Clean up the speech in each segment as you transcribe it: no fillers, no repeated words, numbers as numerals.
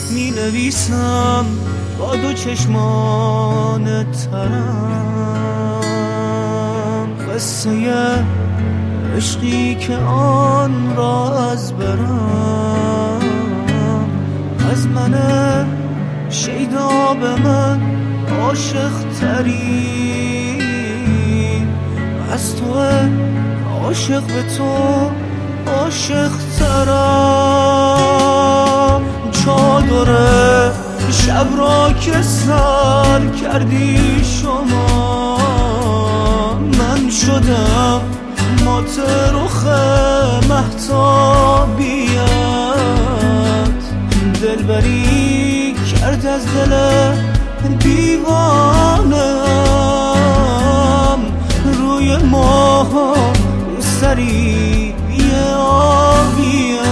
می نویسم با دو چشمان ترم قصه عشقی که آن را از برم، از من شیدا به من عاشق تری، از تو عاشق به تو عاشق ترم. چادر شب را که سر کردی شما، من شدم مات رخ مهتابیت، دلبری کرد از دل دیوانم، روی ما سری آبیم.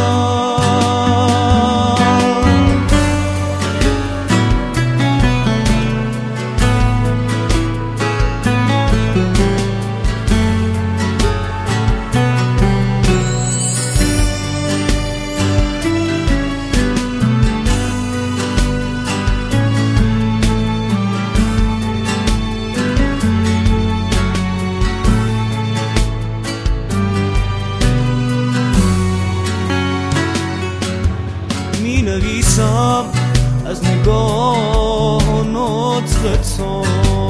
می نویسم از نگاه و نطق تو،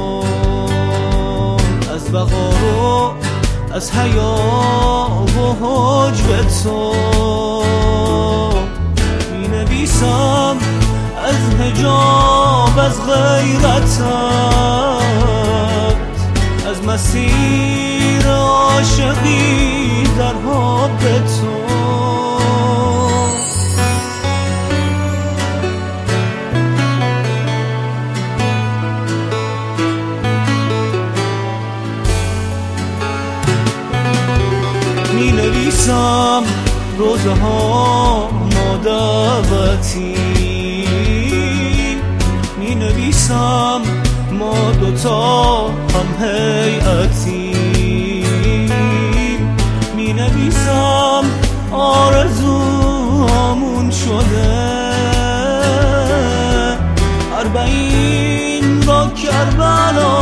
از وقار و از حیا و حجب تو، می نویسم از حجاب از غیرتت، از مسیر عاشقی در حب تو. می نویسم روزه ها ما دعوتی، می نویسم ما دوتا هم هیئتی، می نویسم آرزوامون شده اربعین با کربلا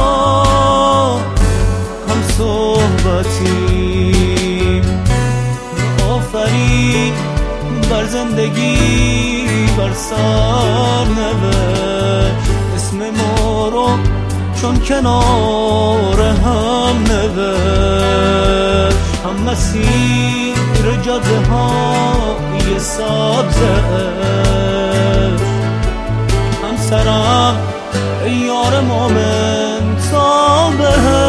هم صحبتی. آفرین بر زندگی بر سر نوشت، اسم ما رو چون کنار هم نوشت، هم مسیر جاده های سبز عشق، هم سرم ای یار مومن تا به